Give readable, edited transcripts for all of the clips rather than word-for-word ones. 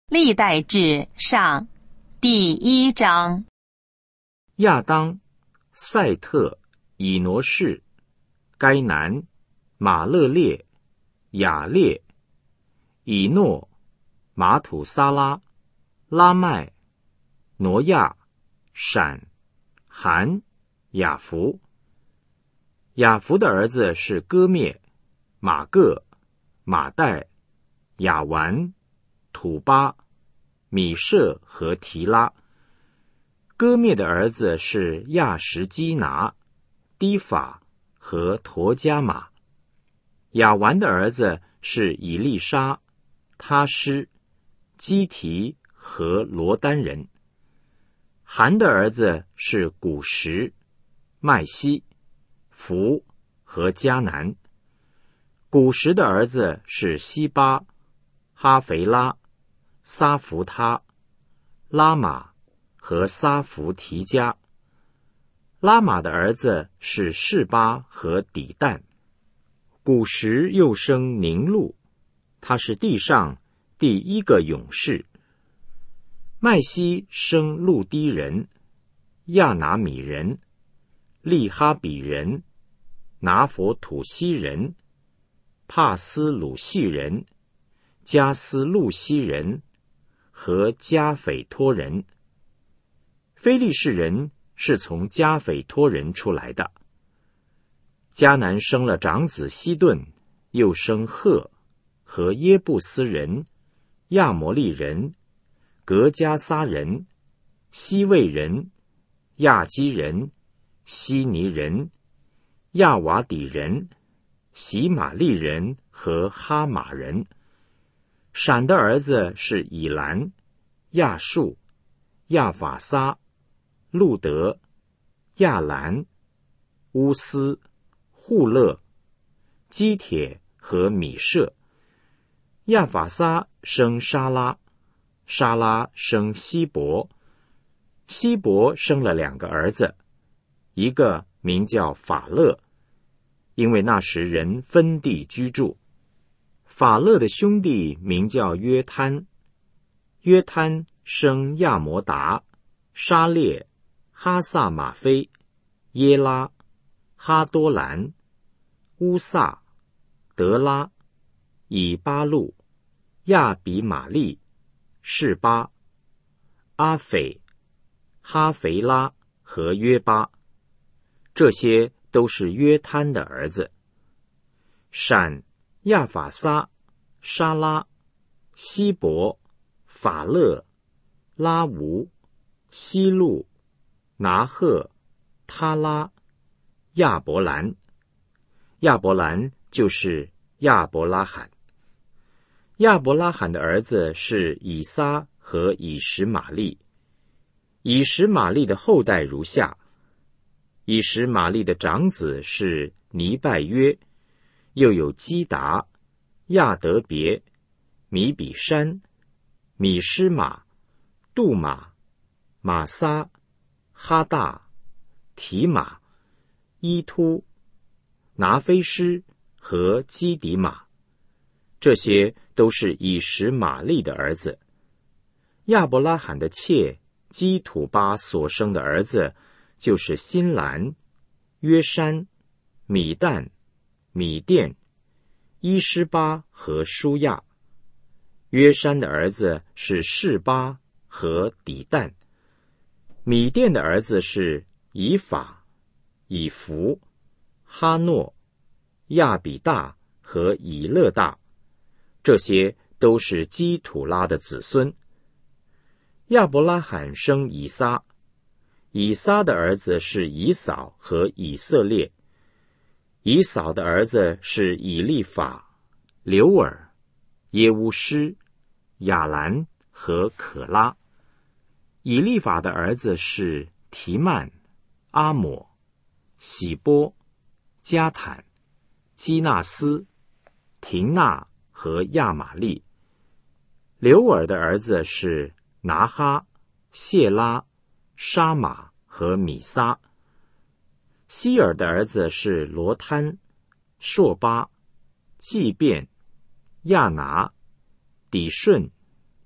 历代志上第1章。 亚当、赛特、以挪士、该南、马勒列、雅列、以诺、马土撒拉、拉麦、挪亚、闪、含、雅弗。雅弗的儿子是歌灭、马各、马代、雅完、土巴、米舍和提拉。歌灭的儿子是亚什基拿、低法和陀加马。雅完的儿子是以利沙、他施、基提和罗丹人。含的儿子是古什、麦西、弗和迦南。古什的儿子是西巴、哈肥拉、撒弗他、拉玛和撒弗提加。拉玛的儿子是示巴和底但。古什又生宁禄，他是地上第一个勇士。麦西生路低人、亚拿米人、利哈比人、拿佛土西人、帕斯鲁西人、加斯路西人和加斐托人。非利士人是从加斐托人出来的。迦南生了长子西顿，又生赫和耶布斯人、亚摩利人、格加撒人、西魏人、亚基人、希尼人、亚瓦底人、喜玛利人和哈马人。闪的儿子是以兰、亚述、亚法撒、路德、亚兰、乌斯、户勒、基铁和米舍。亚法撒生沙拉，沙拉生希伯，希伯生了2个儿子，一个名叫法勒，因为那时人分地居住。法勒的兄弟名叫约摊，约摊生亚摩达、沙列、哈萨马菲、耶拉、哈多兰、乌萨、德拉、以巴路、亚比玛利、示巴、阿斐、哈肥拉和约巴。这些都是约摊的儿子。闪、亚法撒、沙拉、希伯、法勒、拉吾、希路、拿赫、他拉、亚伯兰。亚伯兰就是亚伯拉罕。亚伯拉罕的儿子是以撒和以实玛利。以实玛利的后代如下：以实玛利的长子是尼拜约，又有基达、亚德别、米比山、米施玛、杜玛、玛撒、哈大、提玛、伊突、拿菲施和基底玛。这些都是以实玛利的儿子。亚伯拉罕的妾基土巴所生的儿子就是辛兰、约山、米旦、米甸、伊施巴和舒亚。约山的儿子是示巴和底但。米甸的儿子是以法、以弗、哈诺、亚比大和以勒大。这些都是基土拉的子孙。亚伯拉罕生以撒，以撒的儿子是以扫和以色列。以扫的儿子是以利法、流尔、耶乌施、亚兰和可拉。以利法的儿子是提曼、阿抹、喜波、加坦、基纳斯、廷纳和亚玛利。流尔的儿子是拿哈、谢拉、沙马和米撒。希尔的儿子是罗摊、朔巴、祭便、亚拿、底顺、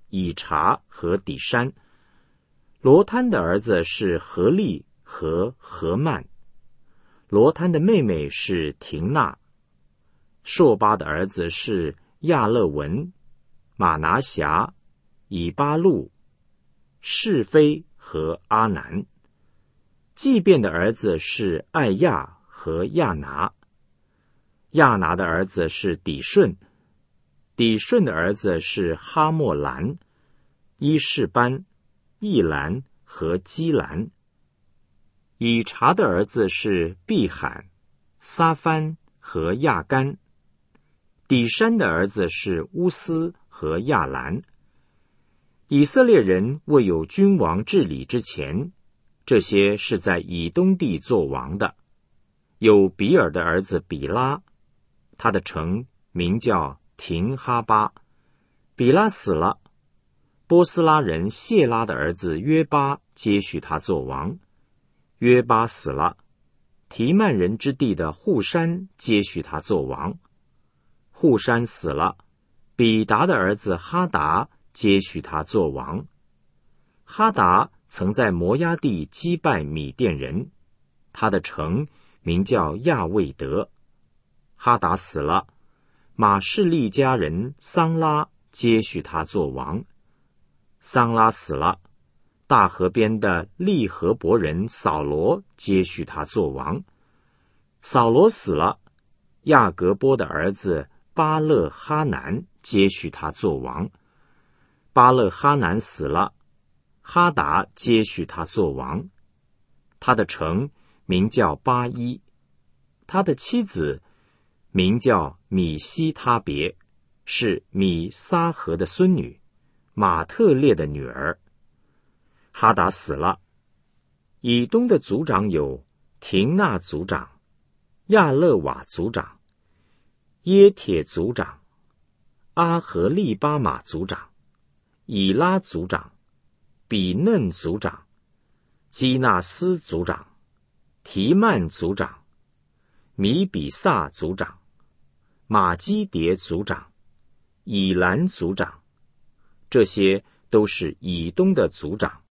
以察和底珊。罗摊的儿子是何利和何曼。罗摊的妹妹是廷娜。朔巴的儿子是亚勒文、马拿辖、以巴路、是非和阿南。祭便的儿子是艾亚和亚拿。亚拿的儿子是底顺。底顺的儿子是哈莫兰、伊士班、易兰和基兰。以察的儿子是毕罕、撒番和亚干。底珊的儿子是乌斯和亚兰。以色列人未有君王治理之前，这些是在以东地作王的。有比尔的儿子比拉，他的城名叫廷哈巴。比拉死了，波斯拉人谢拉的儿子约巴接续他做王。约巴死了，提曼人之地的户山接续他做王。户山死了，比达的儿子哈达接续他做王。哈达曾在摩押地击败米甸人，他的城名叫亚卫德。哈达死了，马士利家人桑拉接续他做王。桑拉死了，大河边的利和伯人扫罗接续他做王。扫罗死了，亚革波的儿子巴勒哈南接续他做王。巴勒哈南死了，哈达接续他做王。他的城名叫巴伊，他的妻子名叫米西他别，是米撒河的孙女，马特列的女儿。哈达死了，以东的族长有廷纳族长、亚勒瓦族长、耶铁族长、阿和利巴马族长、以拉族长、比嫩族长、基纳斯族长、提曼族长、米比萨族长、马基迭族长、以兰族长，这些都是以东的族长。